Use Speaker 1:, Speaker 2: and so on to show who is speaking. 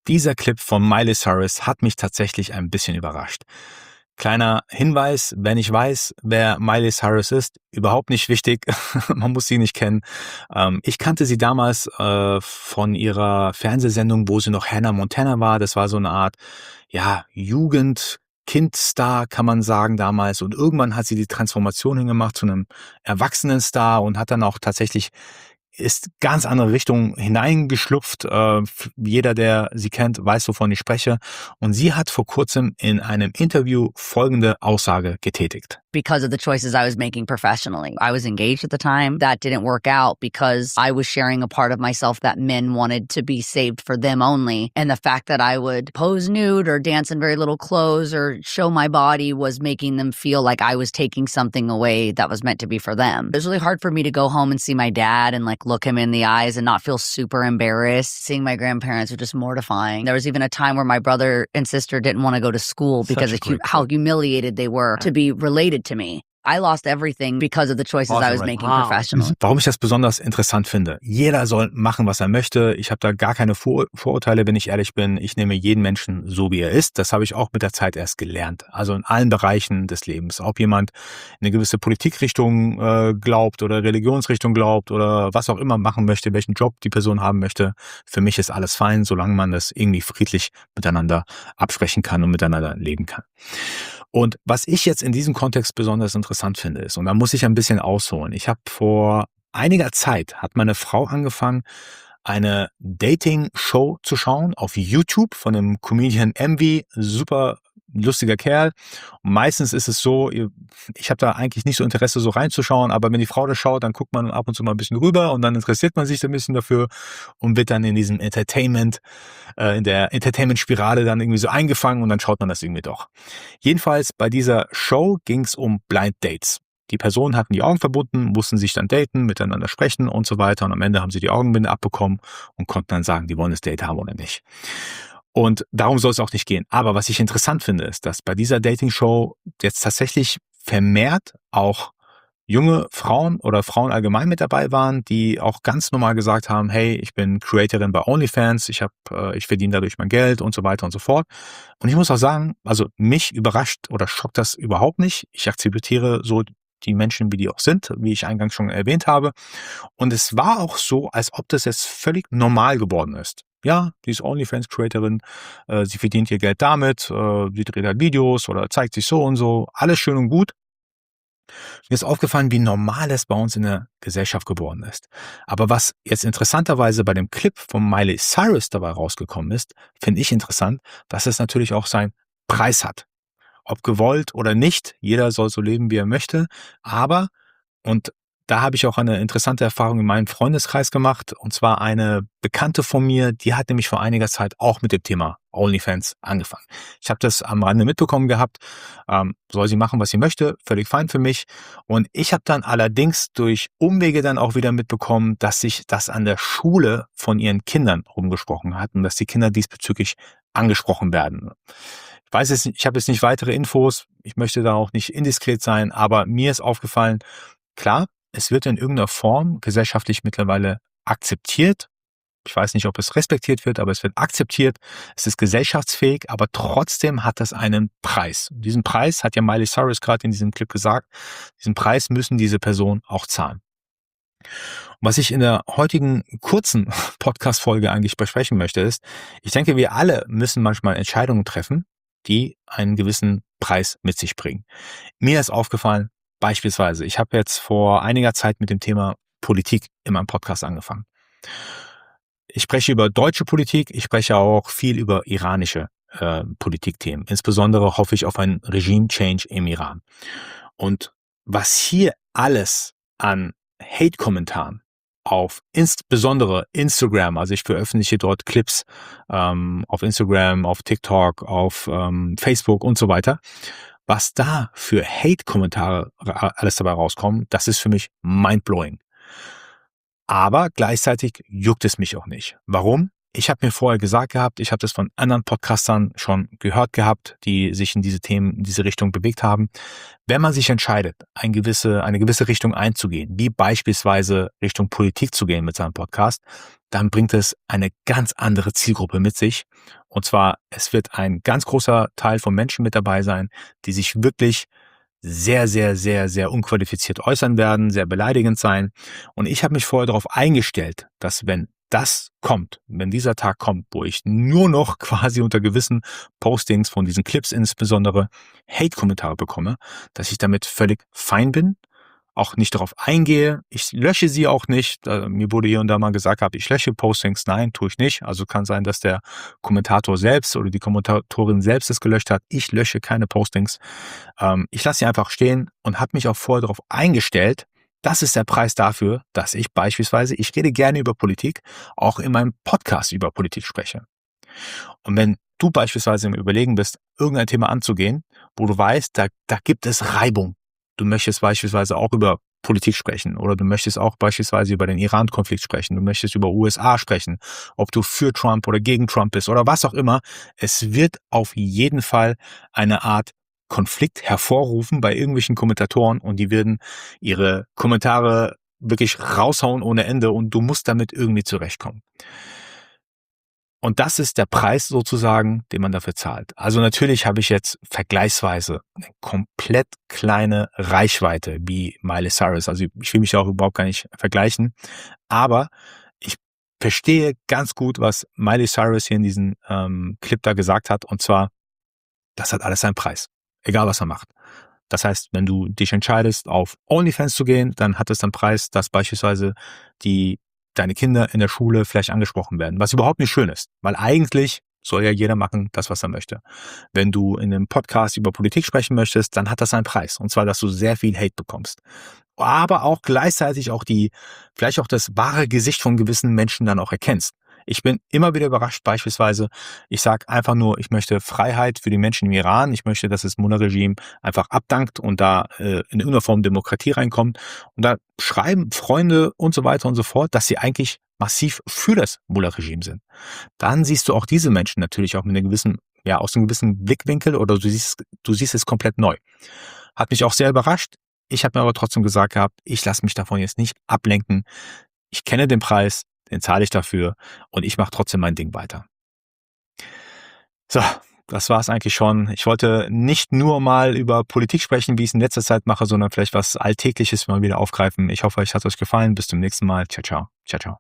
Speaker 1: Dieser Clip von Miley Cyrus hat mich tatsächlich ein bisschen überrascht. Kleiner Hinweis, wer nicht weiß, wer Miley Cyrus ist, überhaupt nicht wichtig, man muss sie nicht kennen. Ich kannte sie damals von ihrer Fernsehsendung, wo sie noch Hannah Montana war. Das war so eine Art, ja, Kindstar, kann man sagen, damals. Und irgendwann hat sie die Transformation hingemacht zu einem Erwachsenenstar und hat dann auch tatsächlich ist ganz andere Richtung hineingeschlupft. Jeder, der sie kennt, weiß, wovon ich spreche. Und sie hat vor kurzem in einem Interview folgende Aussage getätigt.
Speaker 2: Because of the choices I was making professionally. I was engaged at the time. That didn't work out because I was sharing a part of myself that men wanted to be saved for them only. And the fact that I would pose nude or dance in very little clothes or show my body was making them feel like I was taking something away that was meant to be for them. It was really hard for me to go home and see my dad and look him in the eyes and not feel super embarrassed. Seeing my grandparents was just mortifying. There was even a time where my brother and sister didn't want to go to school because of how humiliated they were to be related to me. I lost everything because of the choices I was making professionally.
Speaker 1: Warum ich das besonders interessant finde. Jeder soll machen, was er möchte. Ich habe da gar keine Vorurteile, wenn ich ehrlich bin. Ich nehme jeden Menschen so, wie er ist. Das habe ich auch mit der Zeit erst gelernt. Also in allen Bereichen des Lebens. Ob jemand eine gewisse Politikrichtung glaubt oder Religionsrichtung glaubt oder was auch immer machen möchte, welchen Job die Person haben möchte. Für mich ist alles fein, solange man das irgendwie friedlich miteinander absprechen kann und miteinander leben kann. Und was ich jetzt in diesem Kontext besonders interessant finde ist, und da muss ich ein bisschen ausholen. Ich habe vor einiger Zeit, hat meine Frau angefangen, eine Dating-Show zu schauen auf YouTube von einem Comedian Envy, super lustiger Kerl. Und meistens ist es so, ich habe da eigentlich nicht so Interesse, so reinzuschauen, aber wenn die Frau das schaut, dann guckt man ab und zu mal ein bisschen rüber und dann interessiert man sich ein bisschen dafür und wird dann in diesem in der Entertainment-Spirale dann irgendwie so eingefangen und dann schaut man das irgendwie doch. Jedenfalls bei dieser Show ging es um Blind Dates. Die Personen hatten die Augen verbunden, mussten sich dann daten, miteinander sprechen und so weiter und am Ende haben sie die Augenbinde abbekommen und konnten dann sagen, die wollen das Date haben oder nicht. Und darum soll es auch nicht gehen. Aber was ich interessant finde, ist, dass bei dieser Dating-Show jetzt tatsächlich vermehrt auch junge Frauen oder Frauen allgemein mit dabei waren, die auch ganz normal gesagt haben, hey, ich bin Creatorin bei OnlyFans, ich verdiene dadurch mein Geld und so weiter und so fort. Und ich muss auch sagen, also mich überrascht oder schockt das überhaupt nicht. Ich akzeptiere so die Menschen, wie die auch sind, wie ich eingangs schon erwähnt habe. Und es war auch so, als ob das jetzt völlig normal geworden ist. Ja, die ist OnlyFans-Creatorin, sie verdient ihr Geld damit, sie dreht halt Videos oder zeigt sich so und so, alles schön und gut. Mir ist aufgefallen, wie normal es bei uns in der Gesellschaft geworden ist. Aber was jetzt interessanterweise bei dem Clip von Miley Cyrus dabei rausgekommen ist, finde ich interessant, dass es natürlich auch seinen Preis hat. Ob gewollt oder nicht, jeder soll so leben, wie er möchte, aber, und da habe ich auch eine interessante Erfahrung in meinem Freundeskreis gemacht, und zwar eine Bekannte von mir, die hat nämlich vor einiger Zeit auch mit dem Thema OnlyFans angefangen. Ich habe das am Rande mitbekommen gehabt, soll sie machen, was sie möchte, völlig fein für mich. Und ich habe dann allerdings durch Umwege dann auch wieder mitbekommen, dass sich das an der Schule von ihren Kindern rumgesprochen hat und dass die Kinder diesbezüglich angesprochen werden. Ich weiß es nicht, ich habe jetzt nicht weitere Infos, ich möchte da auch nicht indiskret sein, aber mir ist aufgefallen, klar, es wird in irgendeiner Form gesellschaftlich mittlerweile akzeptiert. Ich weiß nicht, ob es respektiert wird, aber es wird akzeptiert. Es ist gesellschaftsfähig, aber trotzdem hat das einen Preis. Und diesen Preis hat ja Miley Cyrus gerade in diesem Clip gesagt. Diesen Preis müssen diese Personen auch zahlen. Und was ich in der heutigen kurzen Podcast-Folge eigentlich besprechen möchte, ist, ich denke, wir alle müssen manchmal Entscheidungen treffen, die einen gewissen Preis mit sich bringen. Mir ist aufgefallen, beispielsweise, ich habe jetzt vor einiger Zeit mit dem Thema Politik in meinem Podcast angefangen. Ich spreche über deutsche Politik, ich spreche auch viel über iranische Politikthemen. Insbesondere hoffe ich auf einen Regime-Change im Iran. Und was hier alles an Hate-Kommentaren auf insbesondere Instagram, also ich veröffentliche dort Clips auf Instagram, auf TikTok, auf Facebook und so weiter, was da für Hate-Kommentare alles dabei rauskommen, das ist für mich mindblowing. Aber gleichzeitig juckt es mich auch nicht. Warum? ich habe mir vorher gesagt gehabt, ich habe das von anderen Podcastern schon gehört gehabt, die sich in diese Themen, in diese Richtung bewegt haben. Wenn man sich entscheidet, eine gewisse Richtung einzugehen, wie beispielsweise Richtung Politik zu gehen mit seinem Podcast, dann bringt es eine ganz andere Zielgruppe mit sich. Und zwar, es wird ein ganz großer Teil von Menschen mit dabei sein, die sich wirklich sehr, sehr, sehr, sehr unqualifiziert äußern werden, sehr beleidigend sein. Und ich habe mich vorher darauf eingestellt, dass wenn das kommt, wenn dieser Tag kommt, wo ich nur noch quasi unter gewissen Postings von diesen Clips insbesondere Hate-Kommentare bekomme, dass ich damit völlig fein bin, auch nicht darauf eingehe. Ich lösche sie auch nicht. Mir wurde hier und da mal gesagt, ich lösche Postings. Nein, tue ich nicht. Also kann sein, dass der Kommentator selbst oder die Kommentatorin selbst es gelöscht hat. Ich lösche keine Postings. Ich lasse sie einfach stehen und habe mich auch vorher darauf eingestellt. Das ist der Preis dafür, dass ich beispielsweise, ich rede gerne über Politik, auch in meinem Podcast über Politik spreche. Und wenn du beispielsweise im Überlegen bist, irgendein Thema anzugehen, wo du weißt, da gibt es Reibung. Du möchtest beispielsweise auch über Politik sprechen oder du möchtest auch beispielsweise über den Iran-Konflikt sprechen, du möchtest über USA sprechen, ob du für Trump oder gegen Trump bist oder was auch immer. Es wird auf jeden Fall eine Art Konflikt hervorrufen bei irgendwelchen Kommentatoren und die werden ihre Kommentare wirklich raushauen ohne Ende und du musst damit irgendwie zurechtkommen. Und das ist der Preis sozusagen, den man dafür zahlt. Also natürlich habe ich jetzt vergleichsweise eine komplett kleine Reichweite wie Miley Cyrus. Also ich will mich auch überhaupt gar nicht vergleichen. Aber ich verstehe ganz gut, was Miley Cyrus hier in diesem Clip da gesagt hat. Und zwar, das hat alles seinen Preis. Egal, was er macht. Das heißt, wenn du dich entscheidest, auf OnlyFans zu gehen, dann hat es einen Preis, dass beispielsweise deine Kinder in der Schule vielleicht angesprochen werden, was überhaupt nicht schön ist, weil eigentlich soll ja jeder machen, das, was er möchte. Wenn du in einem Podcast über Politik sprechen möchtest, dann hat das einen Preis, und zwar, dass du sehr viel Hate bekommst. Aber auch gleichzeitig vielleicht auch das wahre Gesicht von gewissen Menschen dann auch erkennst. Ich bin immer wieder überrascht, beispielsweise, ich sage einfach nur, ich möchte Freiheit für die Menschen im Iran, ich möchte, dass das Mullah-Regime einfach abdankt und da in irgendeiner Form Demokratie reinkommt. Und da schreiben Freunde und so weiter und so fort, dass sie eigentlich massiv für das Mullah-Regime sind. Dann siehst du auch diese Menschen natürlich auch mit einem gewissen, aus einem gewissen Blickwinkel oder du siehst es komplett neu. Hat mich auch sehr überrascht. Ich habe mir aber trotzdem gesagt gehabt, ich lasse mich davon jetzt nicht ablenken. Ich kenne den Preis, den zahle ich dafür und ich mache trotzdem mein Ding weiter. So, das war es eigentlich schon. Ich wollte nicht nur mal über Politik sprechen, wie ich es in letzter Zeit mache, sondern vielleicht was Alltägliches mal wieder aufgreifen. Ich hoffe, euch hat es gefallen. Bis zum nächsten Mal. Ciao, ciao. Ciao, ciao.